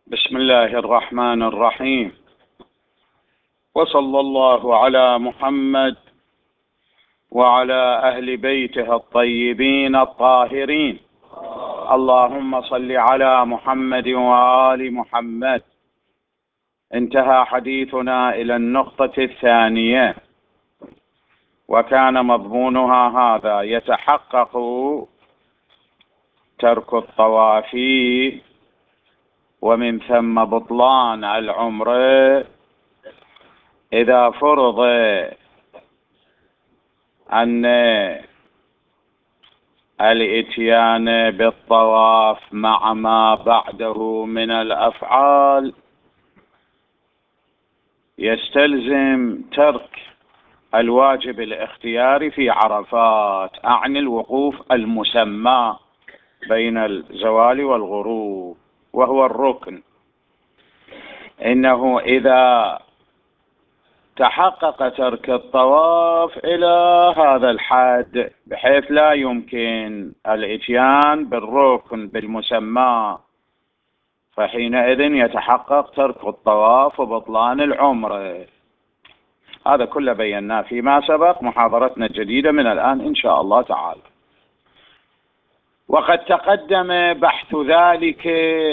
بسم الله الرحمن الرحيم، وصلى الله على محمد وعلى أهل بيته الطيبين الطاهرين. اللهم صل على محمد وآل محمد. انتهى حديثنا إلى النقطة الثانية، وكان مضمونها هذا: يتحقق ترك الطواف ومن ثم بطلان العمرة إذا فرض أن الإتيان بالطواف مع ما بعده من الأفعال يستلزم ترك الواجب الاختياري في عرفات، أعني الوقوف المسمى بين الزوال والغروب، وهو الركن. إنه إذا تحقق ترك الطواف إلى هذا الحد بحيث لا يمكن الإتيان بالركن بالمسمى، فحينئذ يتحقق ترك الطواف وبطلان العمرة. هذا كله بيناه فيما سبق، محاضرتنا الجديدة من الآن إن شاء الله تعالى. وقد تقدم بحث ذلك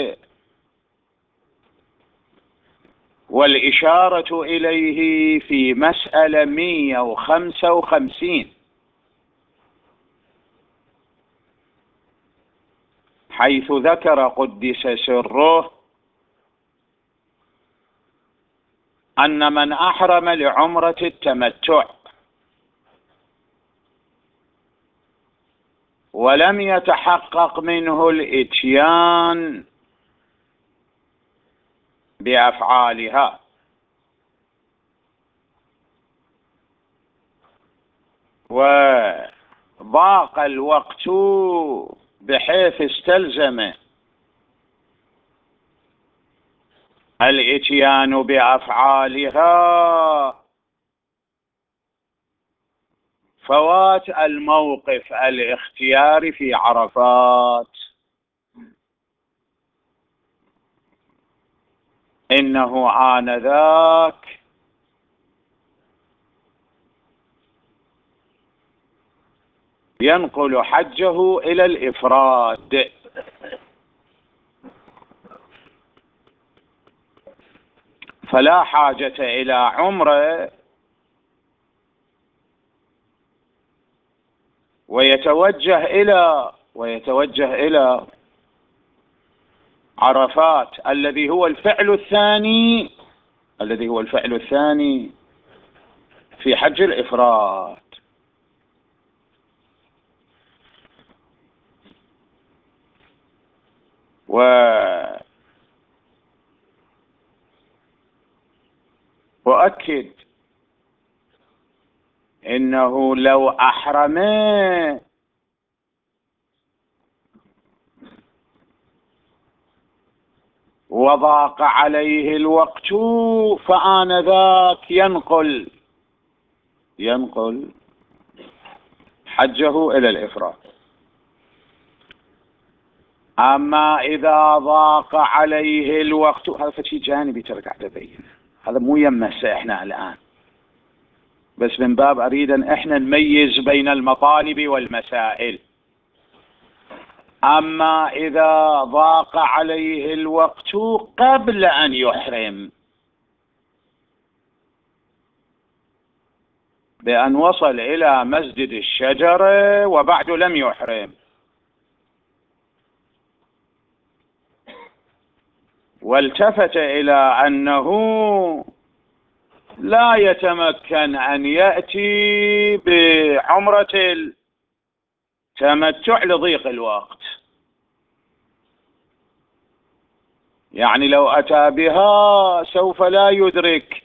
والإشارة إليه في مسألة 155، حيث ذكر قدس سره أن من أحرم لعمرة التمتع ولم يتحقق منه الإتيان بأفعالها، وضاق الوقت بحيث استلزم الإتيان بأفعالها، فوات الموقف الاختياري في عرفات. إنه آنذاك ينقل حجه إلى الإفراد، فلا حاجة إلى عمرة، ويتوجه إلى عرفات الذي هو الفعل الثاني في حج الإفراد. وأؤكد إنه لو أحرم وضاق عليه الوقت فآنذاك ينقل حجه إلى الإفراد. أما إذا ضاق عليه الوقت، هذا شيء جانبي ترى قاعد أبين، هذا مو يمسه إحنا الآن، بس من باب أريد أن إحنا نميز بين المطالب والمسائل. أما إذا ضاق عليه الوقت قبل أن يحرم، بأن وصل إلى مسجد الشجرة وبعد لم يحرم، والتفت إلى أنه لا يتمكن أن يأتي بعمرة التمتع لضيق الوقت، يعني لو أتى بها سوف لا يدرك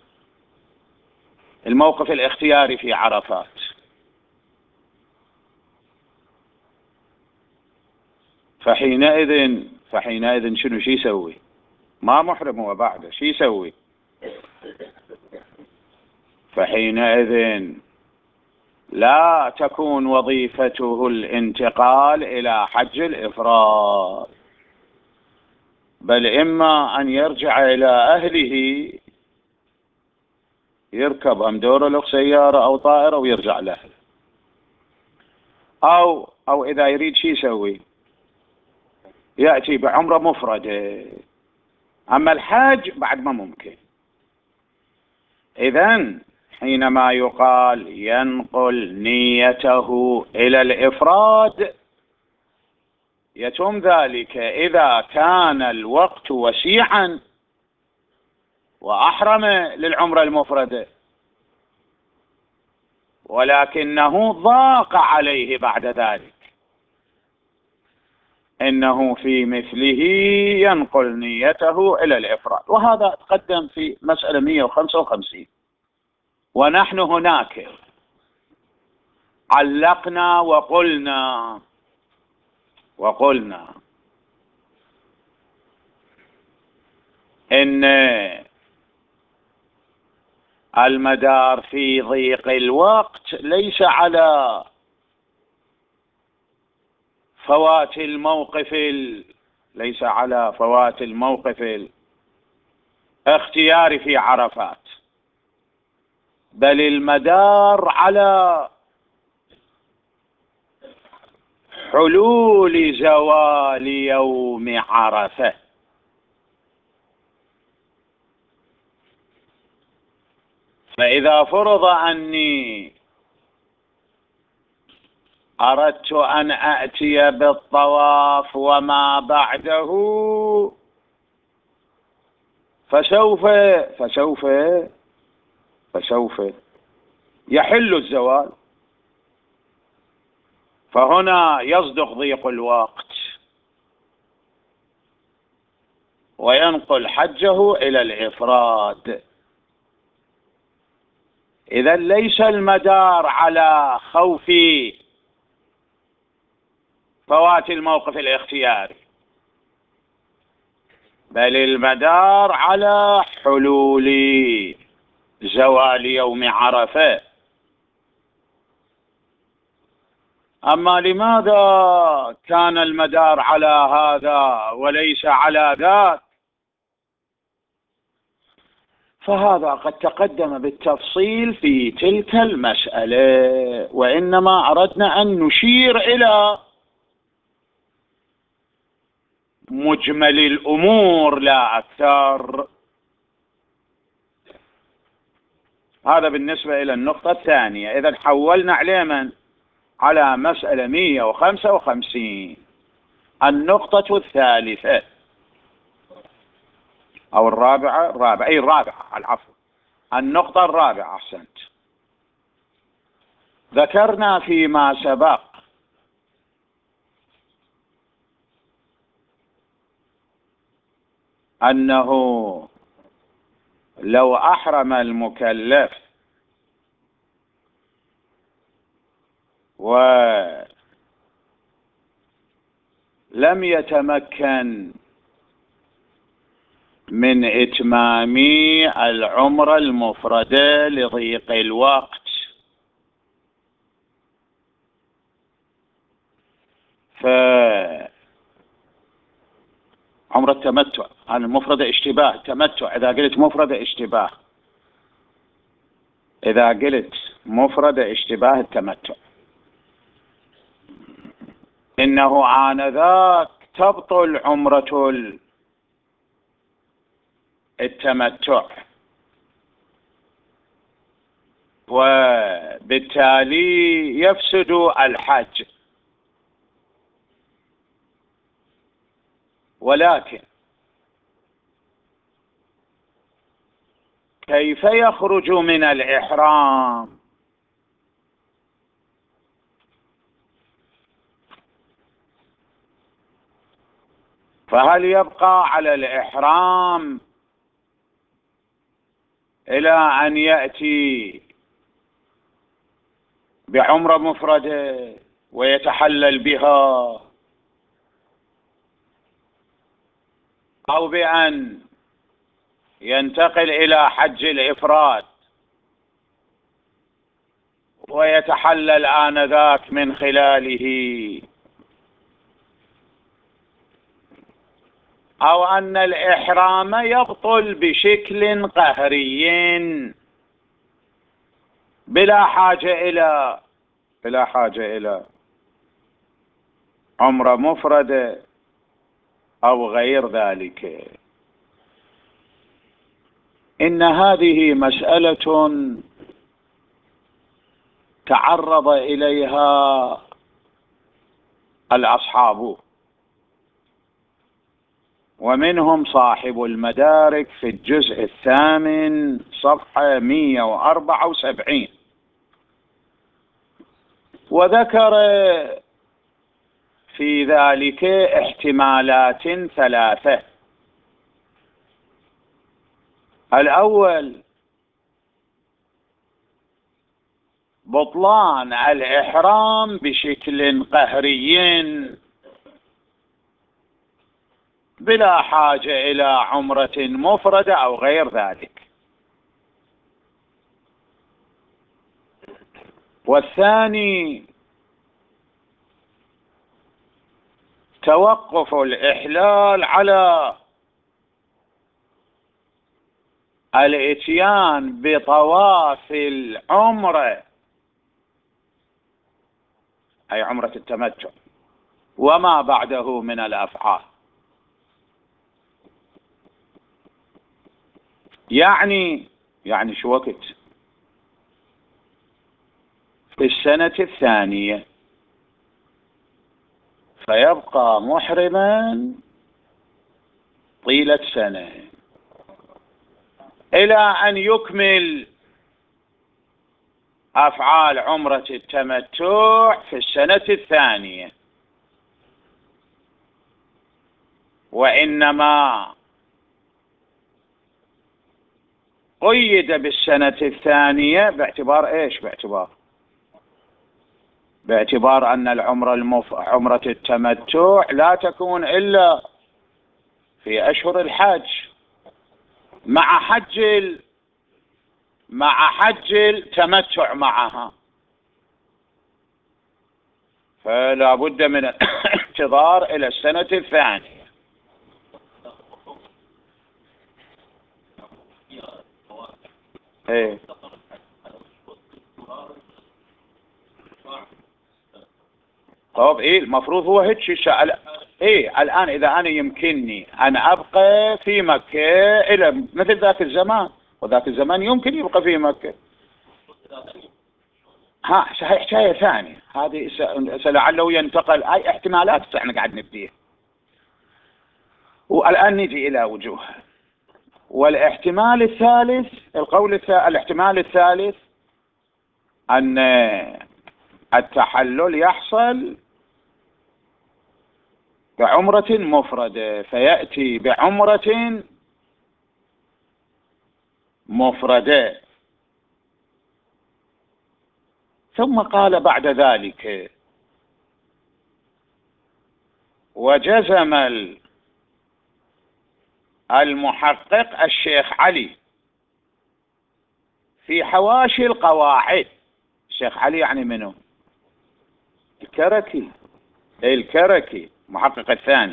الموقف الاختياري في عرفات، فحينئذ شنو يسوي؟ ما محرم هو بعده، شو يسوي؟ فحينئذ لا تكون وظيفته الانتقال إلى حج الإفراد، بل إما أن يرجع إلى أهله، يركب أمدورة سيارة أو طائرة ويرجع لأهله، أو إذا يريد شي يسوي، يأتي بعمرة مفردة. أما الحاج بعد ما ممكن. إذن حينما يقال ينقل نيته إلى الإفراد، يتم ذلك إذا كان الوقت وسيعا وأحرم للعمرة المفردة، ولكنه ضاق عليه بعد ذلك، إنه في مثله ينقل نيته إلى الإفراد. وهذا تقدم في مسألة 155. ونحن هناك علقنا وقلنا إن المدار في ضيق الوقت ليس على فوات الموقف الاختياري في عرفات، بل المدار على حلول زوال يوم عرفة. فإذا فرض أني أردت أن أأتي بالطواف وما بعده، فسوف يحل الزوال، فهنا يصدق ضيق الوقت وينقل حجه إلى الإفراد. إذا ليس المدار على خوف فوات الموقف الاختياري، بل المدار على حلول زوال يوم عرفة. أما لماذا كان المدار على هذا وليس على ذاك؟ فهذا قد تقدم بالتفصيل في تلك المسألة، وإنما أردنا أن نشير إلى مجمل الأمور لا أكثر. هذا بالنسبة إلى النقطة الثانية. إذا حولنا على مسألة 155. النقطة الثالثة أو الرابعة، العفو، النقطة الرابعة، أحسنت. ذكرنا فيما سبق أنه لو أحرم المكلف ولم يتمكن من إتمام العمرة المفردة لضيق الوقت، فعمرة التمتع، المفردة اشتباه تمتع. إذا قلت مفردة اشتباه التمتع، إنه آنذاك تبطل عمرة التمتع، وبالتالي يفسد الحج. ولكن كيف يخرج من الإحرام؟ فهل يبقى على الإحرام إلى أن يأتي بعمرة مفردة ويتحلل بها، أو بأن ينتقل إلى حج الإفراد ويتحلل آنذاك من خلاله أو أن الإحرام يبطل بشكل قهري بلا حاجة إلى عمرة مفردة أو غير ذلك. إن هذه مسألة تعرض إليها الأصحاب، ومنهم صاحب المدارك في الجزء 8 صفحة 174، وذكر في ذلك احتمالات ثلاثة. الأول بطلان الإحرام بشكل قهري بلا حاجة إلى عمرة مفردة أو غير ذلك. والثاني توقف الإحلال على الإتيان بطواف العمرة، أي عمرة التمتع، وما بعده من الأفعال. يعني شو وقت في السنة الثانية، فيبقى محرما طيلة سنة إلى أن يكمل أفعال عمرة التمتع في السنة الثانية. وإنما قيد بالسنة الثانية باعتبار إيش؟ باعتبار أن عمرة التمتع لا تكون إلا في أشهر الحج مع حج التمتع معها، فلا بد من الانتظار إلى السنة الثانية. إيه. طب المفروض هو هيك شيء. الآن إذا أنا يمكنني أن أبقى في مكة إلى مثل ذاك الزمان، وذاك الزمان يمكن يبقى في مكة، حكاية ثانية هذه. لعله ينتقل، أي احتمالات احنا قاعد نبديها، والآن نجي إلى وجوه. والاحتمال الثالث، الاحتمال الثالث أن التحلل يحصل بعمرة مفردة، فيأتي بعمرة مفردة. ثم قال بعد ذلك: وجزم المحقق الشيخ علي في حواشي القواعد. الشيخ علي يعني منه؟ الكركي محقق الثاني.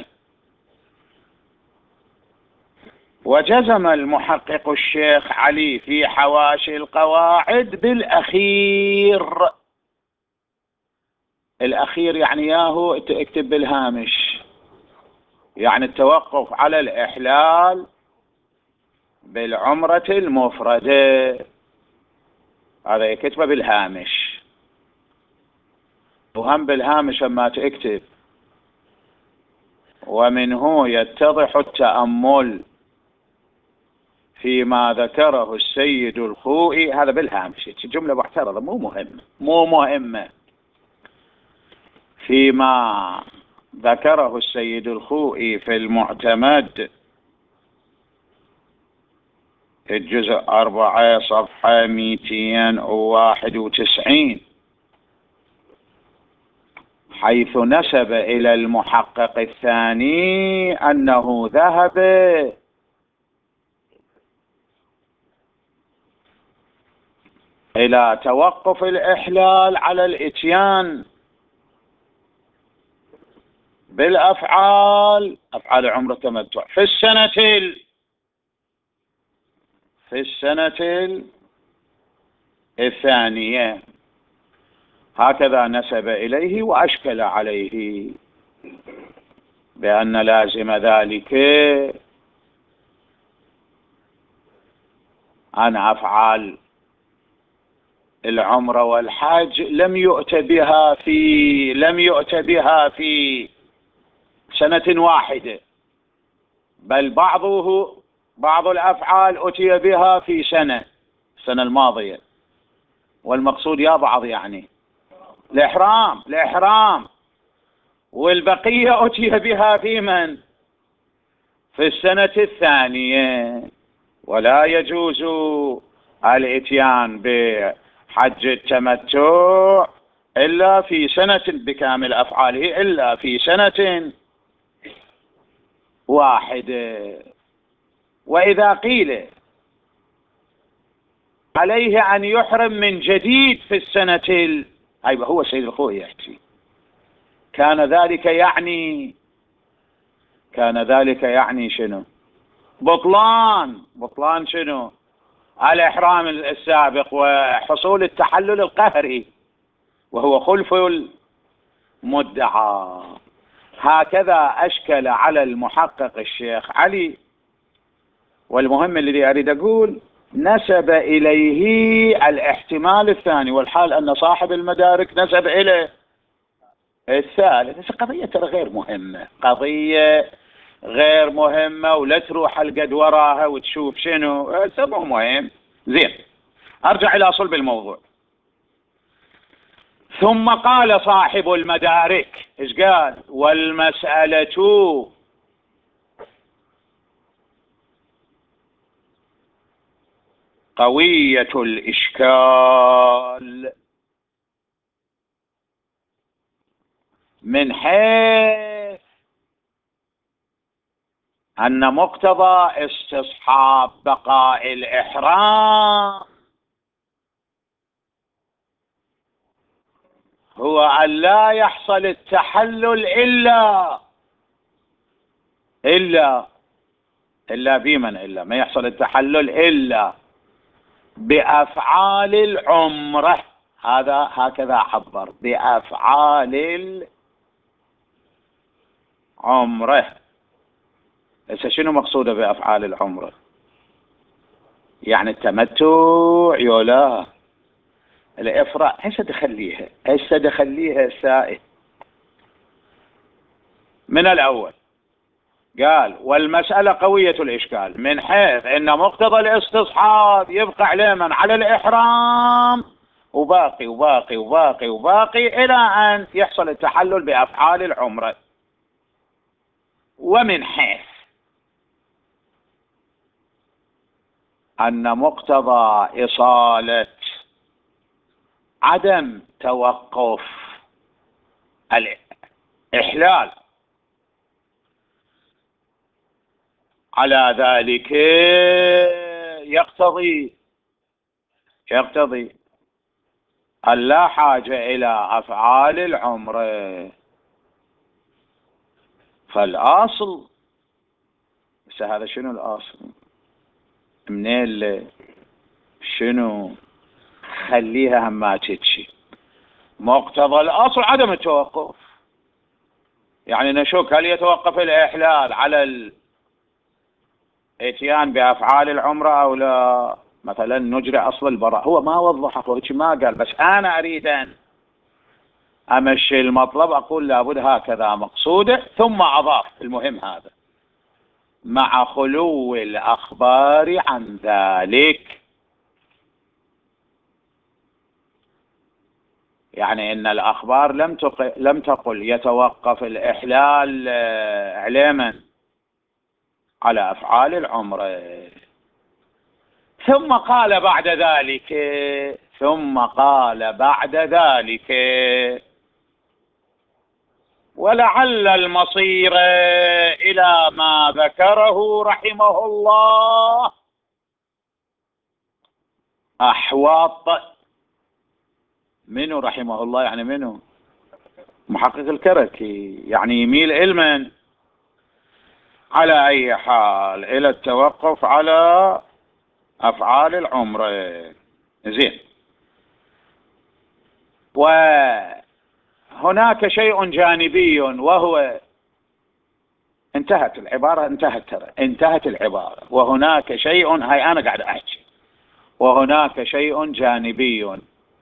وجزم المحقق الشيخ علي في حواشي القواعد بالأخير. الأخير يعني ياهو اكتب بالهامش، يعني التوقف على الإحلال بالعمرة المفردة، هذا يكتبه بالهامش. وهم بالهامش اما تكتب: ومنه يتضح التأمل فيما ذكره السيد الخوئي. هذا بالهامش، جملة معترضة مو مهمة. فيما ذكره السيد الخوئي في المعتمد الجزء 4 صفحة 291، حيث نسب إلى المحقق الثاني أنه ذهب إلى توقف الإحلال على الإتيان بالأفعال، أفعال عمر التمتع في السنة الثانية. هكذا نسب إليه وأشكل عليه بأن لازم ذلك أن أفعال العمرة والحج لم يؤت بها في سنة واحدة، بل بعض الأفعال أتي بها في السنة الماضية، والمقصود يا بعض يعني الإحرام، والبقية أتي بها في السنة الثانية. ولا يجوز الإتيان بحج التمتع إلا في سنة بكامل أفعاله، إلا في سنة واحدة. وإذا قيل عليه أن يحرم من جديد في السنة أيوة، هو سيد الخوي يحكي، كان ذلك يعني شنو؟ بطلان شنو؟ الإحرام السابق وحصول التحلل القهري، وهو خلف المدعى. هكذا أشكل على المحقق الشيخ علي. والمهم الذي أريد أقول، نسب إليه الاحتمال الثاني، والحال أن صاحب المدارك نسب إليه الثالث. قضية ترى قضية غير مهمة، ولا تروح القد وراها وتشوف شنو مو مهم. زين، أرجع إلى صلب الموضوع. ثم قال صاحب المدارك، إيش قال؟ والمسألة قوية الإشكال من حيث أن مقتضى استصحاب بقاء الإحرام هو أن لا يحصل التحلل إلا ما يحصل التحلل إلا بأفعال العمرة. هكذا عبر، بأفعال العمرة. هسه شنو مقصوده بأفعال العمرة؟ يعني التمتع يولا الإفراد؟ هسه دخليها السائل من الأول. قال والمسألة قوية الإشكال من حيث أن مقتضى الاستصحاب يبقى على الإحرام وباقي وباقي وباقي وباقي إلى أن يحصل التحلل بأفعال العمرة. ومن حيث أن مقتضى إصالة عدم توقف الإحلال على ذلك يقتضي أن لا حاجة إلى أفعال العمرة. فالأصل هذا شنو الأصل؟ منين شنو؟ خليها ما تتشي. مقتضى الأصل عدم التوقف، يعني نشك هل يتوقف الإحلال على الاتيان بأفعال العمرة أو لا. مثلا نجري أصل البراء، هو ما وضحه، هو ما قال، بس أنا أريد أن أمشي المطلب، أقول لابد هكذا مقصوده، ثم أضاف المهم هذا مع خلو الأخبار عن ذلك. يعني إن الأخبار لم تقل يتوقف الإحلال علما على أفعال العمرة. ثم قال بعد ذلك ولعل المصير إلى ما ذكره رحمه الله أحوط. منه رحمه الله يعني منه؟ محقق الكركي يعني يميل علما على أي حال إلى التوقف على أفعال العمرة. زين. وهناك شيء جانبي وهو انتهت العبارة، انتهت العبارة. وهناك شيء، هاي أنا قاعد أحكي، وهناك شيء جانبي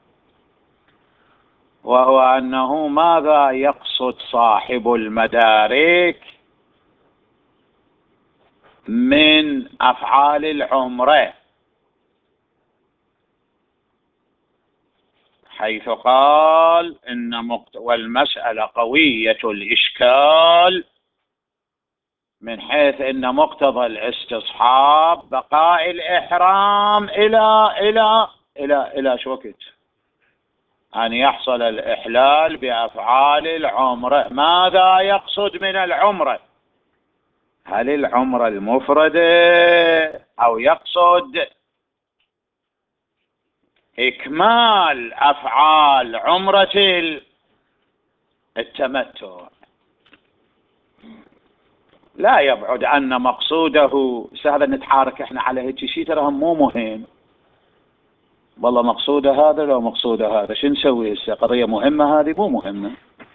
وهو أنه ماذا يقصد صاحب المدارك من أفعال العمرة، حيث قال والمسألة قوية الإشكال من حيث أن مقتضى الاستصحاب بقاء الإحرام إلى شو وقت أن يحصل الإحلال بأفعال العمرة. ماذا يقصد من العمرة؟ هل العمرة المفردة أو يقصد إكمال أفعال عمرة التمتع؟ لا يبعد أن مقصوده هذا. نتحارك احنا على هيك شيء ترى مو مهم، والله مقصوده هذا لو مقصوده هذا شو نسوي هسه؟ قضية مهمة هذه مو مهمة.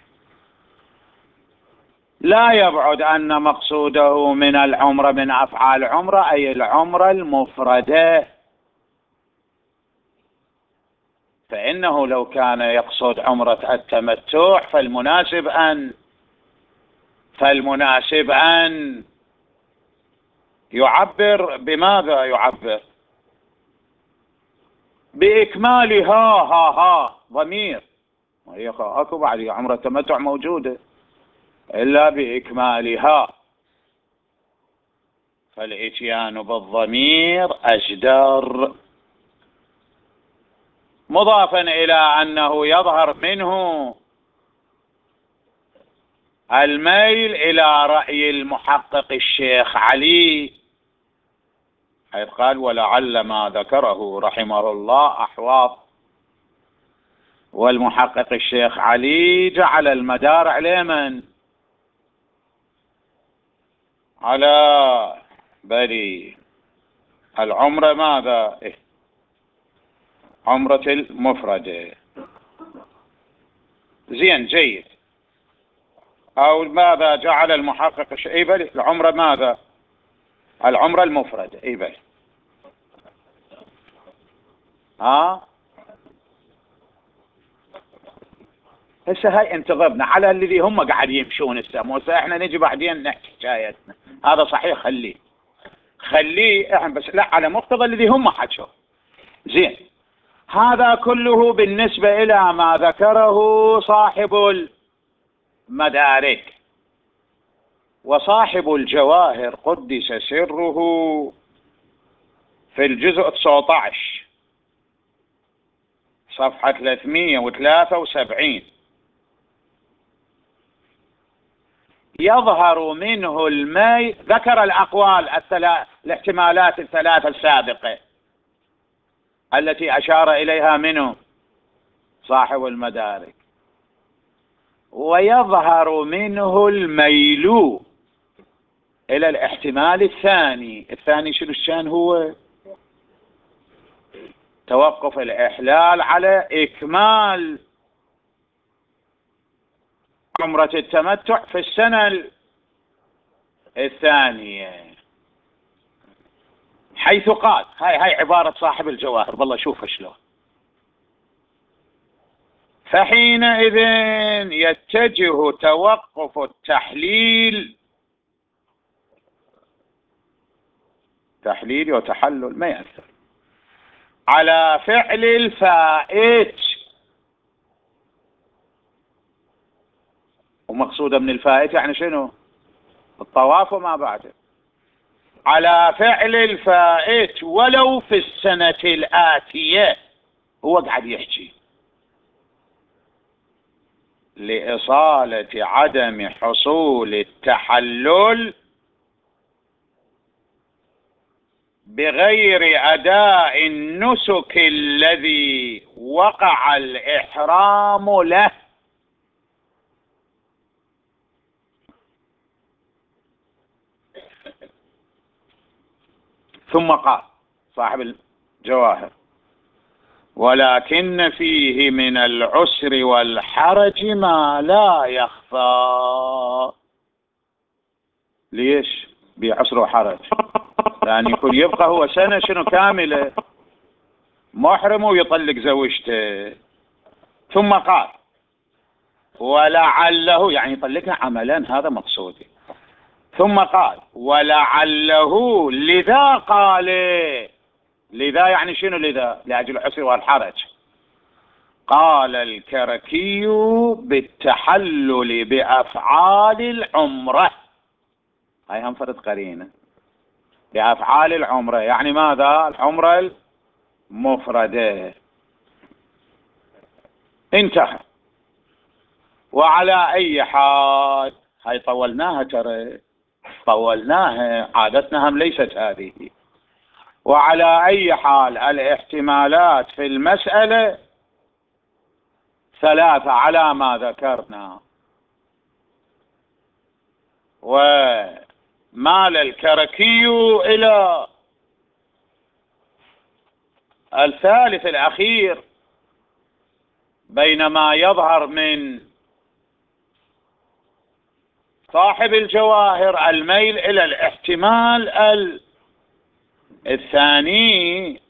لا يبعد أن مقصوده من العمرة من أفعال عمرة أي العمرة المفردة، فإنه لو كان يقصد عمرة التمتع فالمناسب أن يعبر بماذا؟ يعبر بإكمالها. ها ضمير، وهي اكو بعد عمرة التمتع موجودة إلا بإكمالها، فالإتيان بالضمير أجدر. مضافا إلى أنه يظهر منه الميل إلى رأي المحقق الشيخ علي، حيث قال ولعل ما ذكره رحمه الله أحواط، والمحقق الشيخ علي جعل المدار على من؟ على بني العمرة ماذا؟ عمرة المفردة. زين جيد. أو ماذا جعل المحقق بلي العمرة ماذا؟ العمرة المفردة. بلي هسه هاي انتظرنا على الذي هم قاعد يمشون السموسة، احنا نجي بعدين نحكي حكايتنا. هذا صحيح، خليه احنا بس لا على مقتضى الذي هم حكوا. زين. هذا كله بالنسبة إلى ما ذكره صاحب المدارك. وصاحب الجواهر قدس سره في الجزء 19 صفحة 373 يظهر منه الماء، ذكر الأقوال الاحتمالات الثلاثة السابقة التي أشار إليها منه صاحب المدارك، ويظهر منه الميل إلى الاحتمال الثاني. شنو الشان؟ هو توقف الإحلال على إكمال عمرة التمتع في السنة الثانية، حيث قال هاي عبارة صاحب الجواهر، والله شوف شلون. فحينئذ يتجه توقف التحليل، تحليل وتحلل ما يأثر، على فعل الفائت. ومقصودة من الفائت يعني شنو؟ الطواف وما بعده. على فعل الفائت ولو في السنة الآتية. هو قاعد يحكي لإصالة عدم حصول التحلل بغير أداء النسك الذي وقع الإحرام له. ثم قال صاحب الجواهر: ولكن فيه من العسر والحرج ما لا يخفى. ليش بعسر وحرج؟ لأن يكون يبقى هو سنة شنو كاملة محرم ويطلق زوجته. ثم قال: ولعله، يعني يطلقها عملا، هذا مقصودي. ثم قال: ولعله لذا قال. لذا يعني شنو لذا؟ لأجل العسر والحرج. قال الكركي: بالتحلل بأفعال العمرة. هاي هم فرد قرينة. بأفعال العمرة يعني ماذا؟ العمرة المفردة. انتهى. وعلى أي حال، هاي طولناها، ترى طولناها، عادتنا هم ليست هذه. وعلى أي حال الاحتمالات في المسألة ثلاثة على ما ذكرنا. ومال الكركي إلى الثالث الأخير، بينما يظهر من صاحب الجواهر الميل إلى الاحتمال الثاني.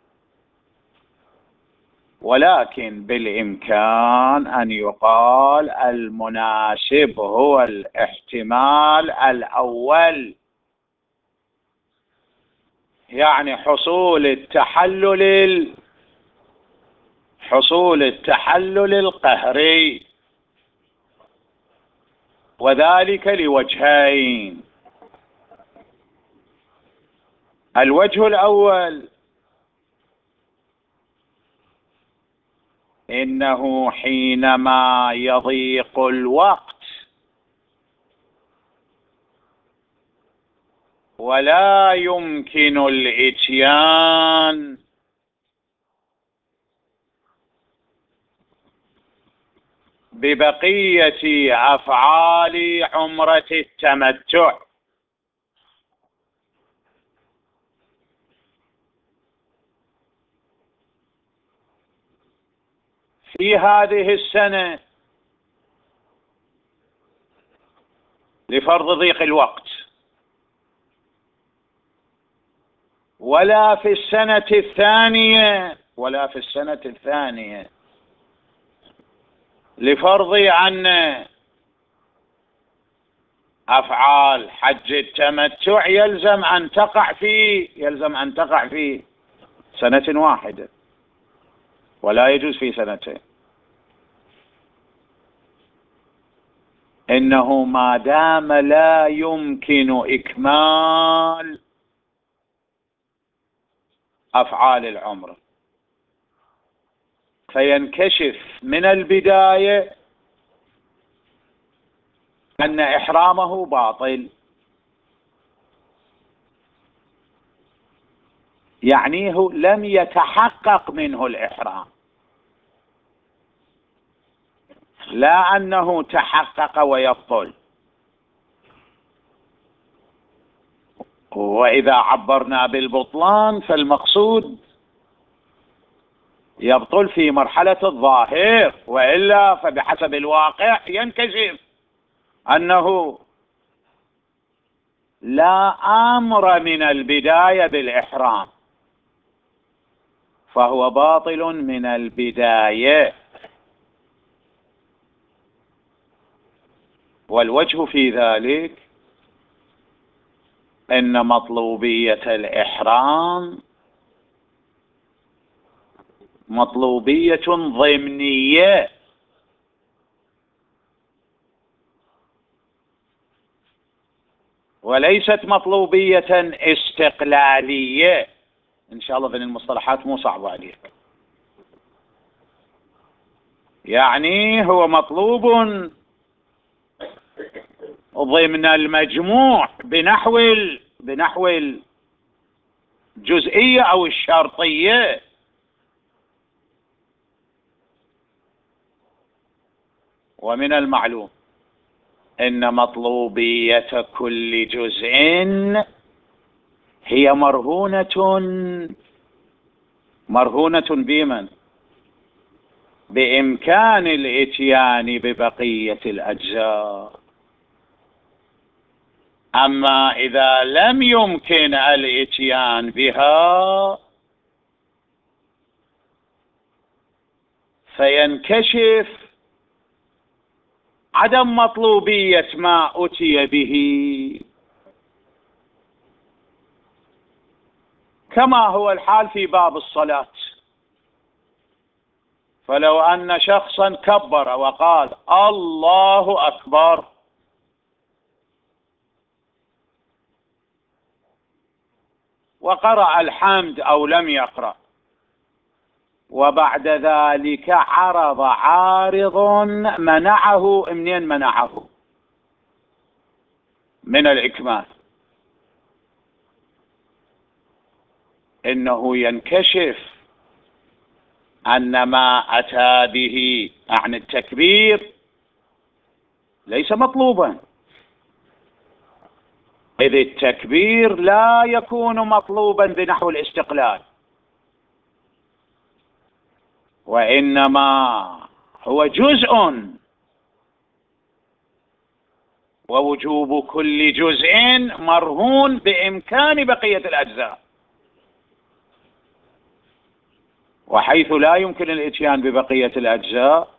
ولكن بالإمكان أن يقال المناسب هو الاحتمال الأول، يعني حصول التحلل القهري، وذلك لوجهين. الوجه الأول: إنه حينما يضيق الوقت ولا يمكن الإتيان ببقية أفعال عمرة التمتع، في هذه السنة لفرض ضيق الوقت، ولا في السنة الثانية لفرض أن أفعال حج التمتع يلزم أن تقع في سنة واحدة، ولا يجوز في سنتين. إنه ما دام لا يمكن إكمال أفعال العمرة، فينكشف من البداية أن إحرامه باطل، يعنيه لم يتحقق منه الإحرام، لا أنه تحقق ويبطل. وإذا عبرنا بالبطلان فالمقصود يبطل في مرحلة الظاهر، وإلا فبحسب الواقع ينكشف أنه لا أمر من البداية بالإحرام، فهو باطل من البداية. والوجه في ذلك إن مطلوبية الإحرام مطلوبية ضمنية، وليست مطلوبية استقلالية. إن شاء الله في المصطلحات مو صعبة عليك. يعني هو مطلوب ضمن المجموع بنحو الجزئية أو الشرطية. ومن المعلوم إن مطلوبية كل جزء هي مرهونة بمن؟ بإمكان الإتيان ببقية الأجزاء. أما إذا لم يمكن الإتيان بها فينكشف عدم مطلوبية ما أتي به، كما هو الحال في باب الصلاة. فلو أن شخصا كبر وقال الله أكبر وقرأ الحمد أو لم يقرأ، وبعد ذلك عرض عارض منعه، منين منعه؟ من الإكمال. إنه ينكشف أن ما أتى به عن التكبير ليس مطلوبا، إذ التكبير لا يكون مطلوبا بنحو الاستقلال، وإنما هو جزء، ووجوب كل جزء مرهون بإمكان بقية الأجزاء. وحيث لا يمكن الإتيان ببقية الأجزاء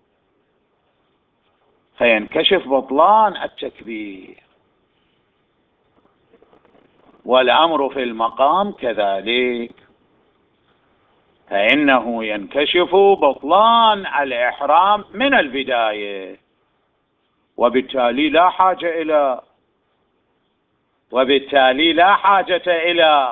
فينكشف بطلان التكبير. والأمر في المقام كذلك، فإنه ينكشف بطلان الإحرام من البداية، وبالتالي لا حاجة إلى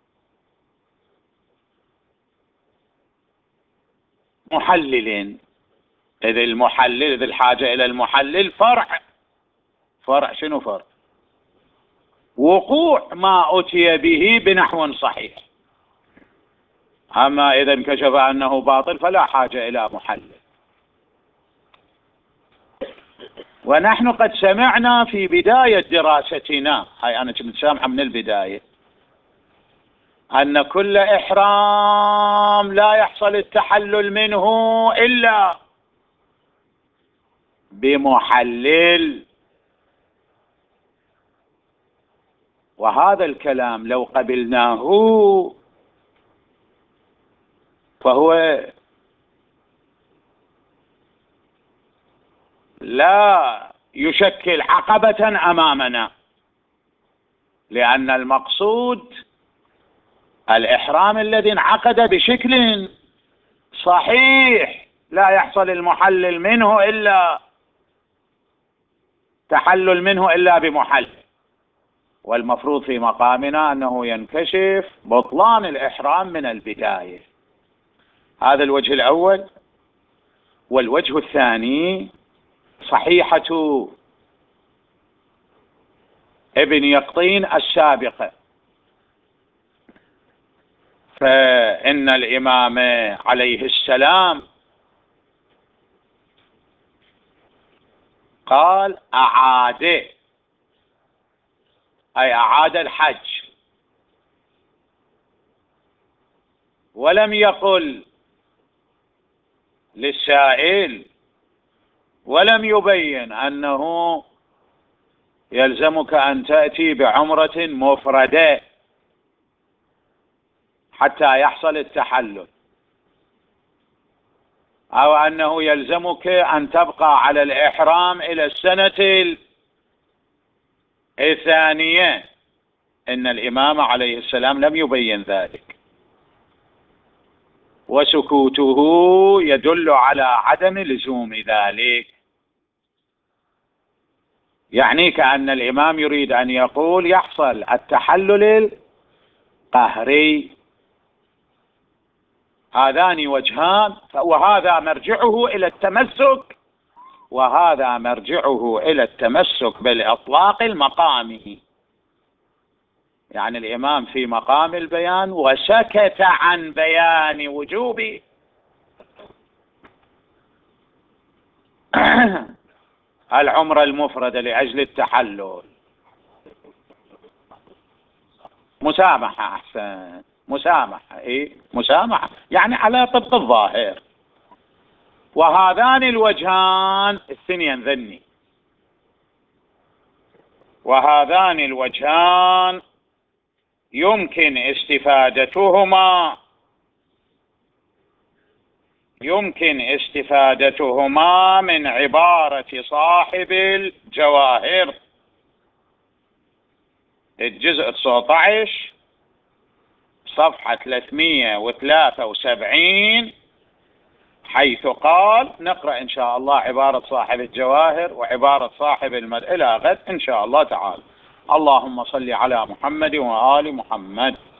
محلل. إذ الحاجة إلى المحلل فرع شنو فرع؟ وقوع ما أتي به بنحو صحيح. أما إذا انكشف أنه باطل فلا حاجة إلى محلل. ونحن قد سمعنا في بداية دراستنا، هاي أنا كنت سامعة من البداية، أن كل إحرام لا يحصل التحلل منه إلا بمحلل. وهذا الكلام لو قبلناه فهو لا يشكل عقبة أمامنا، لأن المقصود الإحرام الذي انعقد بشكل صحيح لا يحصل المحلل منه إلا تحلل منه إلا بمحلل. والمفروض في مقامنا أنه ينكشف بطلان الإحرام من البداية. هذا الوجه الأول. والوجه الثاني صحيحة ابن يقطين السابقة، فإن الإمام عليه السلام قال أعاد الحج، ولم يقل للسائل، ولم يبين أنه يلزمك أن تأتي بعمرة مفردة حتى يحصل التحلل، أو أنه يلزمك أن تبقى على الإحرام إلى السنة الثانية. إن الإمام عليه السلام لم يبين ذلك، وسكوته يدل على عدم لزوم ذلك. يعني كأن الإمام يريد أن يقول يحصل التحلل القهري. هذان وجهان، وهذا مرجعه إلى التمسك بالإطلاق المقامي. يعني الإمام في مقام البيان وسكت عن بيان وجوب العمرة المفردة لأجل التحلل. مسامحة أحسن، مسامحة، إيه مسامحة يعني على طبق الظاهر. وهذان الوجهان الثنين ذني، وهذان الوجهان يمكن استفادتهما من عبارة صاحب الجواهر، الجزء 19 صفحة 373، حيث قال، نقرأ إن شاء الله عبارة صاحب الجواهر وعبارة صاحب إلى غد إن شاء الله تعالى. اللهم صل على محمد وآل محمد.